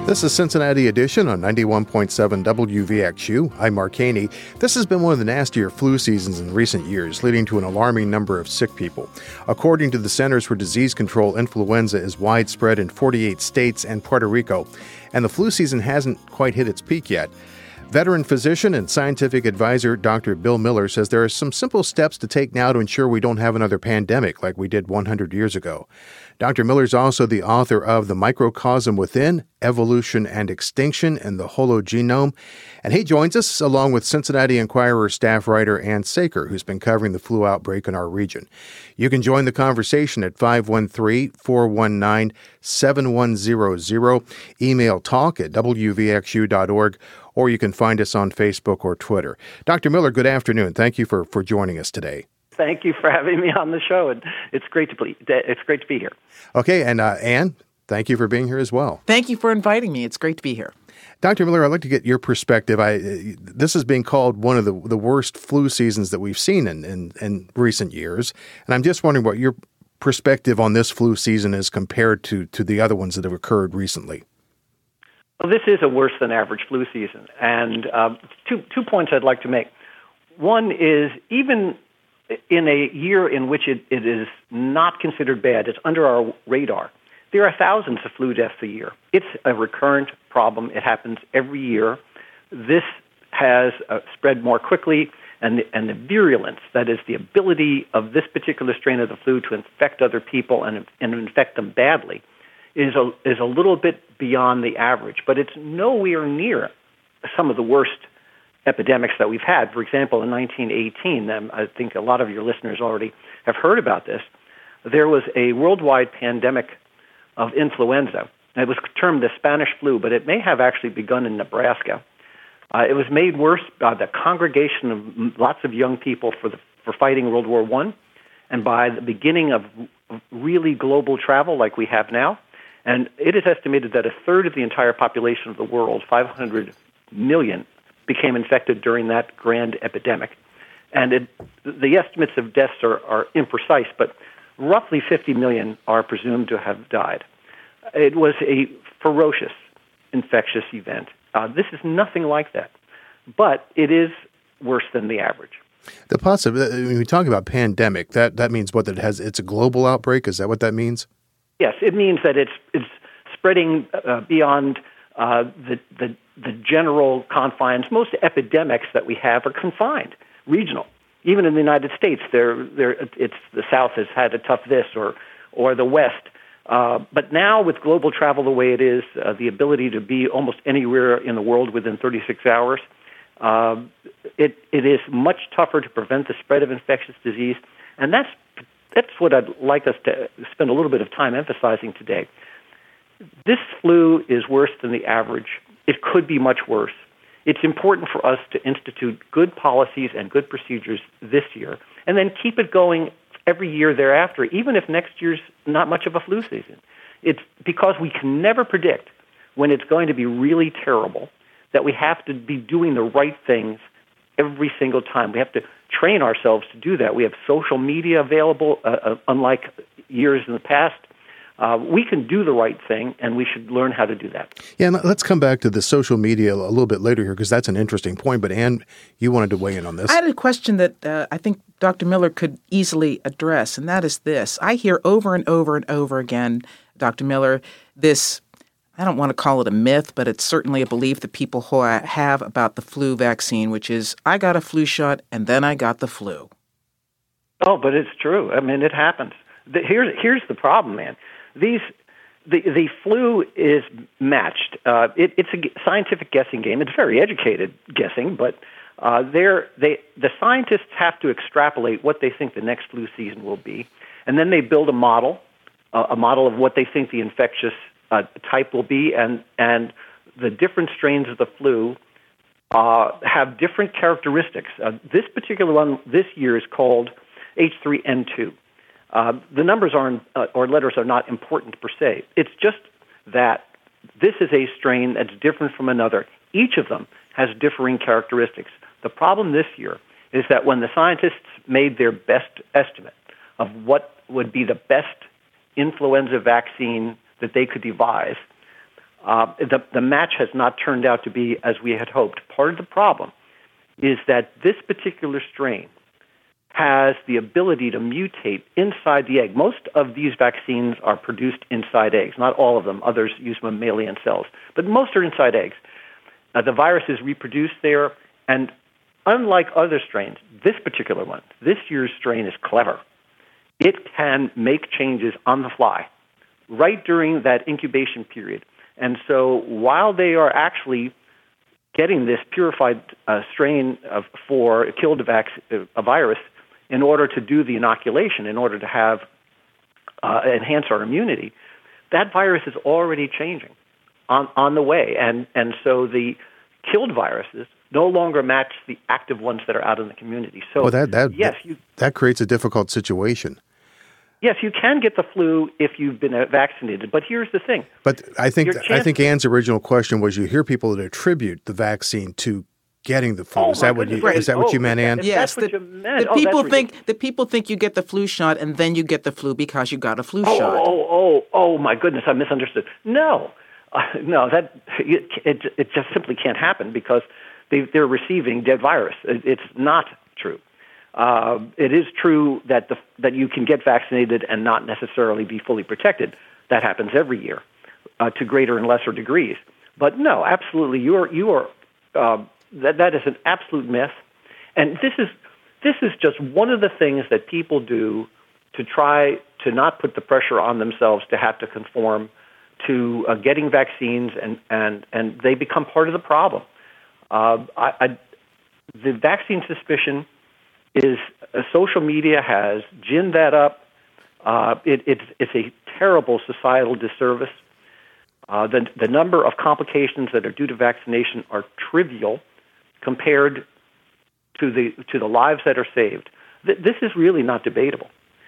This is Cincinnati Edition on 91.7 WVXU. I'm Mark Haney. This has been one of the nastier flu seasons in recent years, leading to an alarming number of sick people. According to the Centers for Disease Control, influenza is widespread in 48 states and Puerto Rico, and the flu season hasn't quite hit its peak yet. Veteran physician and scientific advisor Dr. Bill Miller says there are some simple steps to take now to ensure we don't have another pandemic like we did 100 years ago. Dr. Miller is also the author of The Microcosm Within, Evolution and Extinction in the Hologenome. And he joins us along with Cincinnati Enquirer staff writer Ann Saker, who's been covering the flu outbreak in our region. You can join the conversation at 513-419-7100, email talk@wvxu.org, or you can find us on Facebook or Twitter. Dr. Miller, good afternoon. Thank you for joining us today. Thank you for having me on the show. It's great to be here. Okay, and Ann, thank you for being here as well. Thank you for inviting me. It's great to be here. Dr. Miller, I'd like to get your perspective. This is being called one of the worst flu seasons that we've seen in recent years, and I'm just wondering what your perspective on this flu season is compared to the other ones that have occurred recently. Well, this is a worse than average flu season, and two points I'd like to make. One is even in a year in which it is not considered bad, it's under our radar, there are thousands of flu deaths a year. It's a recurrent problem. It happens every year. This has spread more quickly, and the virulence, that is the ability of this particular strain of the flu to infect other people and infect them badly, is a little bit beyond the average, but it's nowhere near some of the worst epidemics that we've had. For example, in 1918, I think a lot of your listeners already have heard about this, there was a worldwide pandemic of influenza. It was termed the Spanish flu, but it may have actually begun in Nebraska. It was made worse by the congregation of lots of young people for fighting World War I, and by the beginning of really global travel like we have now. And it is estimated that a third of the entire population of the world, 500 million, became infected during that grand epidemic. And the estimates of deaths are imprecise, but roughly 50 million are presumed to have died. It was a ferocious infectious event. This is nothing like that, but it is worse than the average. When we talk about pandemic, that means what? It's a global outbreak? Is that what that means? Yes, it means that it's spreading beyond the general confines. Most epidemics that we have are confined, regional. Even in the United States, it's the South has had a tough this or the West. But now with global travel the way it is, the ability to be almost anywhere in the world within 36 hours, it is much tougher to prevent the spread of infectious disease. And that's what I'd like us to spend a little bit of time emphasizing today. This flu is worse than the average. It could be much worse. It's important for us to institute good policies and good procedures this year, and then keep it going every year thereafter, even if next year's not much of a flu season. It's because we can never predict when it's going to be really terrible that we have to be doing the right things every single time. We have to train ourselves to do that. We have social media available, unlike years in the past. We can do the right thing, and we should learn how to do that. Yeah, and let's come back to the social media a little bit later here, because that's an interesting point. But Ann, you wanted to weigh in on this. I had a question that I think Dr. Miller could easily address, and that is this. I hear over and over and over again, Dr. Miller, this, I don't want to call it a myth, but it's certainly a belief that people have about the flu vaccine, which is, I got a flu shot, and then I got the flu. Oh, but it's true. I mean, it happens. Here's the problem, man. The flu is matched. It's a scientific guessing game. It's very educated guessing, but the scientists have to extrapolate what they think the next flu season will be, and then they build a model of what they think the infectious type will be, and the different strains of the flu have different characteristics. This particular one this year is called H3N2. The numbers or letters are not important per se. It's just that this is a strain that's different from another. Each of them has differing characteristics. The problem this year is that when the scientists made their best estimate of what would be the best influenza vaccine that they could devise, The match has not turned out to be as we had hoped. Part of the problem is that this particular strain has the ability to mutate inside the egg. Most of these vaccines are produced inside eggs. Not all of them. Others use mammalian cells. But most are inside eggs. The virus is reproduced there, and unlike other strains, this particular one, this year's strain is clever. It can make changes on the fly right during that incubation period. And so while they are actually getting this purified strain for killed a virus in order to do the inoculation, in order to have enhance our immunity, that virus is already changing on the way. And so the killed viruses no longer match the active ones that are out in the community. So that creates a difficult situation. Yes, you can get the flu if you've been vaccinated, but here's the thing. But I think Ann's original question was, you hear people that attribute the vaccine to getting the flu. Is that what you meant, Ann? Yes, that's what you meant. The people think you get the flu shot and then you get the flu because you got a flu shot. Oh, my goodness, I misunderstood. No, it just simply can't happen because they're receiving dead virus. It's not true. It is true that you can get vaccinated and not necessarily be fully protected. That happens every year to greater and lesser degrees. But no, absolutely, that is an absolute myth. And this is just one of the things that people do to try to not put the pressure on themselves to have to conform to getting vaccines, and they become part of the problem. The vaccine suspicion is social media has ginned that up. It's a terrible societal disservice. The number of complications that are due to vaccination are trivial compared to the lives that are saved. This is really not debatable.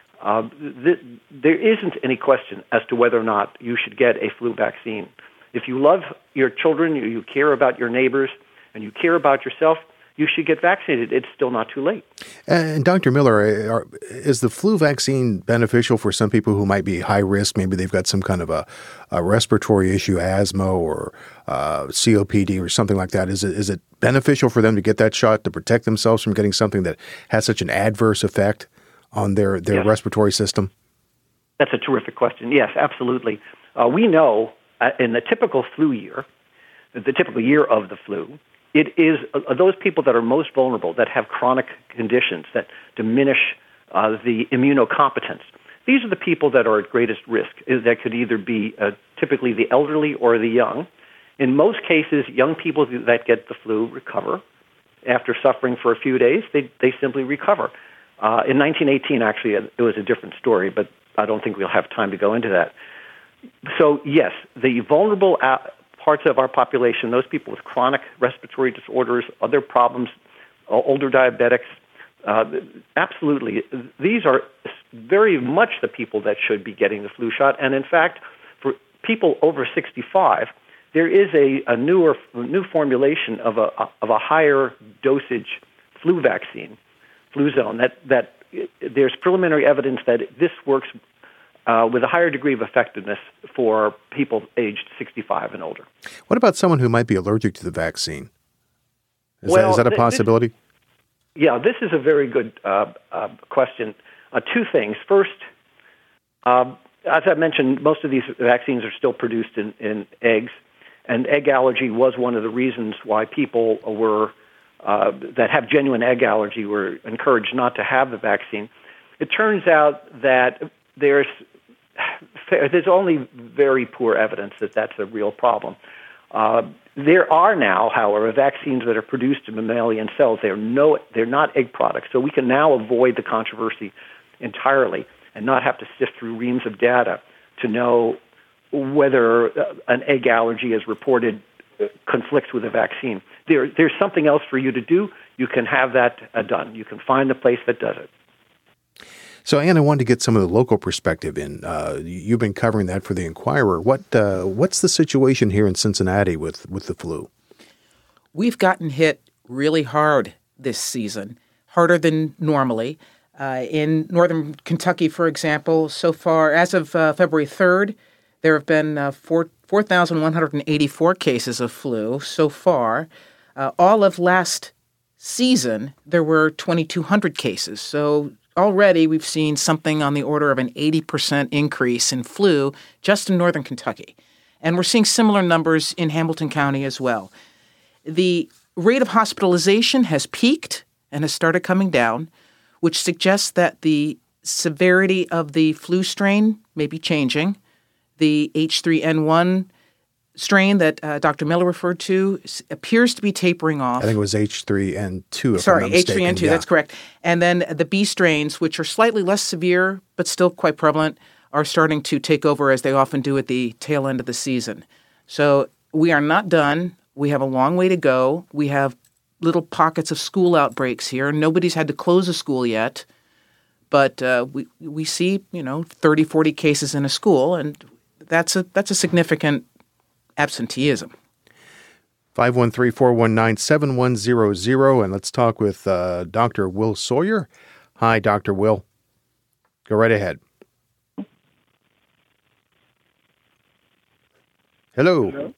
There isn't any question as to whether or not you should get a flu vaccine. If you love your children, you care about your neighbors, and you care about yourself, you should get vaccinated. It's still not too late. And Dr. Miller, is the flu vaccine beneficial for some people who might be high risk? Maybe they've got some kind of a respiratory issue, asthma or COPD or something like that. Is it beneficial for them to get that shot to protect themselves from getting something that has such an adverse effect on their respiratory system? That's a terrific question. Yes, absolutely. We know in the typical flu year, the typical year of the flu, it is those people that are most vulnerable, that have chronic conditions that diminish the immunocompetence. These are the people that are at greatest risk. That could either be typically the elderly or the young. In most cases, young people that get the flu recover. After suffering for a few days, they simply recover. In 1918, actually, it was a different story, but I don't think we'll have time to go into that. So, yes, the vulnerable parts of our population, those people with chronic respiratory disorders, other problems, older diabetics, absolutely. These are very much the people that should be getting the flu shot. And in fact, for people over 65, there is a new formulation of a higher dosage flu vaccine, Fluzone, that there's preliminary evidence that this works with a higher degree of effectiveness for people aged 65 and older. What about someone who might be allergic to the vaccine? Is that a possibility? This is a very good question. Two things. First, as I mentioned, most of these vaccines are still produced in eggs, and egg allergy was one of the reasons why people that have genuine egg allergy were encouraged not to have the vaccine. It turns out that there's only very poor evidence that that's a real problem. There are now, however, vaccines that are produced in mammalian cells. They're not egg products, so we can now avoid the controversy entirely and not have to sift through reams of data to know whether an egg allergy as reported conflicts with a vaccine. There's something else for you to do. You can have that done. You can find the place that does it. So, Ann, I wanted to get some of the local perspective in. You've been covering that for the Inquirer. What's the situation here in Cincinnati with the flu? We've gotten hit really hard this season, harder than normally. In northern Kentucky, for example, so far, as of February 3rd, There have been 4,184 cases of flu so far. All of last season, there were 2,200 cases. So already we've seen something on the order of an 80% increase in flu just in northern Kentucky. And we're seeing similar numbers in Hamilton County as well. The rate of hospitalization has peaked and has started coming down, which suggests that the severity of the flu strain may be changing. The H3N1 strain that Dr. Miller referred to appears to be tapering off. I think it was H3N2, Sorry, H3N2, that's correct. And then the B strains, which are slightly less severe but still quite prevalent, are starting to take over as they often do at the tail end of the season. So we are not done. We have a long way to go. We have little pockets of school outbreaks here. Nobody's had to close a school yet, but we see 30, 40 cases in a school, and that's a significant absenteeism. 513-419-7100, and let's talk with Dr. Will Sawyer. Hi, Dr. Will. Go right ahead. Hello. Hello.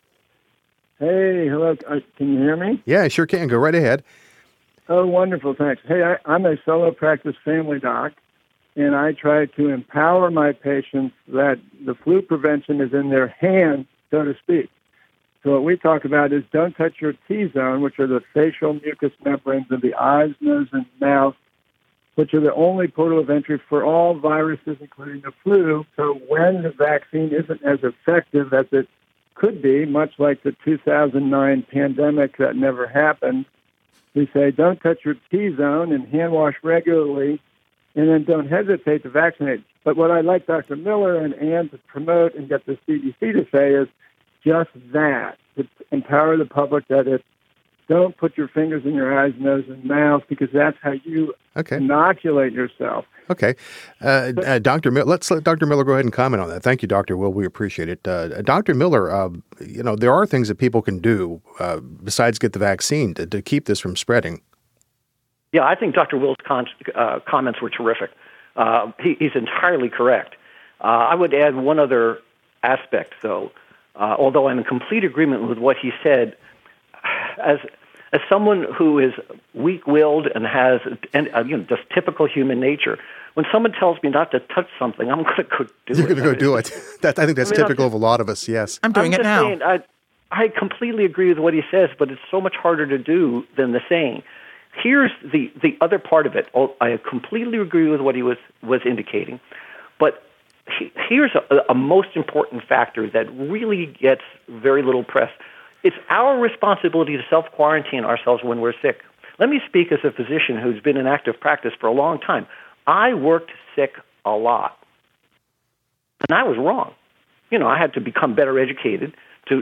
Hey, hello. Can you hear me? Yeah, I sure can. Go right ahead. Oh, wonderful. Thanks. Hey, I'm a solo practice family doc, and I try to empower my patients that the flu prevention is in their hands, so to speak. So what we talk about is don't touch your T-zone, which are the facial mucous membranes of the eyes, nose, and mouth, which are the only portal of entry for all viruses, including the flu. So when the vaccine isn't as effective as it could be, much like the 2009 pandemic that never happened, we say don't touch your T-zone and hand wash regularly, and then don't hesitate to vaccinate. But what I'd like Dr. Miller and Ann to promote and get the CDC to say is just that, to empower the public that it's don't put your fingers in your eyes, nose, and mouth, because that's how you inoculate yourself. Okay. Dr. Miller, let's let Dr. Miller go ahead and comment on that. Thank you, Dr. Will. We appreciate it. Dr. Miller, there are things that people can do besides get the vaccine to keep this from spreading. Yeah, I think Dr. Will's comments were terrific. He's entirely correct. I would add one other aspect, though. Although I'm in complete agreement with what he said, as someone who is weak-willed and has just typical human nature, when someone tells me not to touch something, I'm going to go do it. You're going to go do it. I think that's typical of a lot of us, yes. I'm doing it now. Saying, I completely agree with what he says, but it's so much harder to do than the saying. Here's the other part of it. I completely agree with what he was indicating, but here's a most important factor that really gets very little press. It's our responsibility to self-quarantine ourselves when we're sick. Let me speak as a physician who's been in active practice for a long time. I worked sick a lot, and I was wrong. I had to become better educated to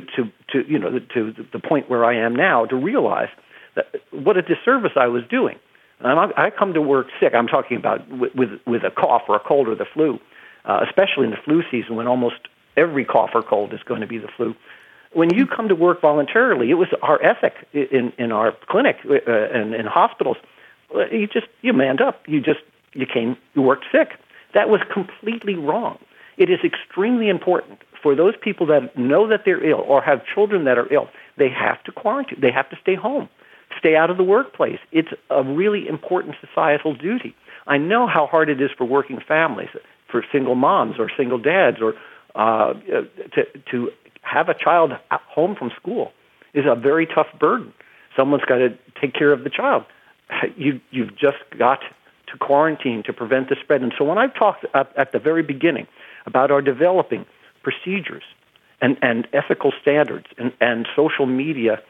the point where I am now to realize that what a disservice I was doing. And I come to work sick. I'm talking about with a cough or a cold or the flu, especially in the flu season when almost every cough or cold is going to be the flu. When you come to work voluntarily, it was our ethic in our clinic and in hospitals. You manned up. You worked sick. That was completely wrong. It is extremely important for those people that know that they're ill or have children that are ill. They have to quarantine. They have to stay home, stay out of the workplace. It's a really important societal duty. I know how hard it is for working families, for single moms or single dads, or to have a child home from school is a very tough burden. Someone's got to take care of the child. You've just got to quarantine to prevent the spread. And so when I've talked at the very beginning about our developing procedures and ethical standards and social media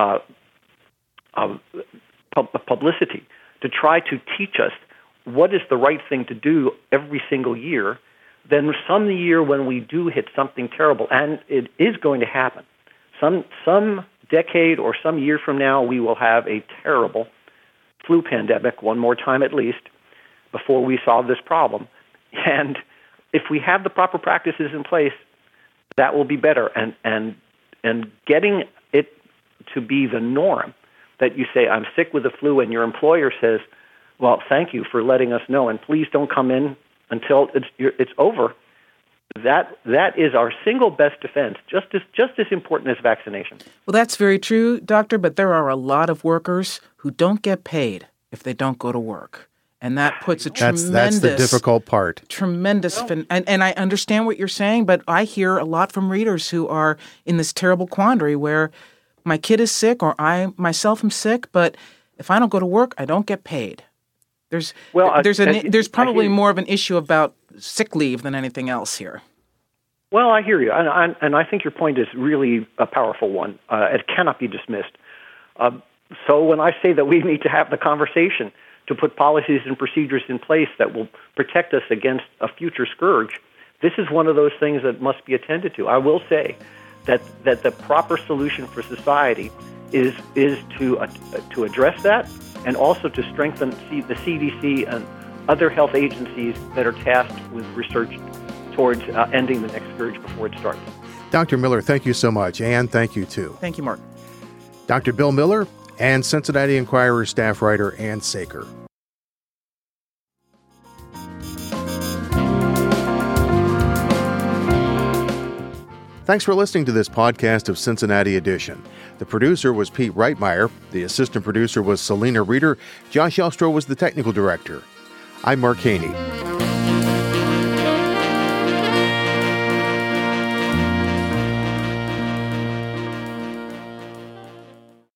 publicity to try to teach us what is the right thing to do every single year, then some year when we do hit something terrible, and it is going to happen, some decade or some year from now, we will have a terrible flu pandemic one more time at least before we solve this problem. And if we have the proper practices in place, that will be better. And getting it to be the norm that you say, I'm sick with the flu, and your employer says, well, thank you for letting us know, and please don't come in until it's over. That is our single best defense, just as important as vaccination. Well, that's very true, Doctor, but there are a lot of workers who don't get paid if they don't go to work. And that puts a That's the difficult part. And I understand what you're saying, but I hear a lot from readers who are in this terrible quandary where my kid is sick or I myself am sick, but if I don't go to work, I don't get paid. There's probably more of an issue about sick leave than anything else here. Well, I hear you, and I think your point is really a powerful one. It cannot be dismissed. So when I say that we need to have the conversation to put policies and procedures in place that will protect us against a future scourge, this is one of those things that must be attended to. I will say that the proper solution for society is to address that, and also to strengthen the CDC and other health agencies that are tasked with research towards ending the next scourge before it starts. Dr. Miller, thank you so much. And thank you, too. Thank you, Mark. Dr. Bill Miller and Cincinnati Enquirer staff writer Ann Saker. Thanks for listening to this podcast of Cincinnati Edition. The producer was Pete Reitmeyer. The assistant producer was Selena Reeder. Josh Elstro was the technical director. I'm Mark Haney.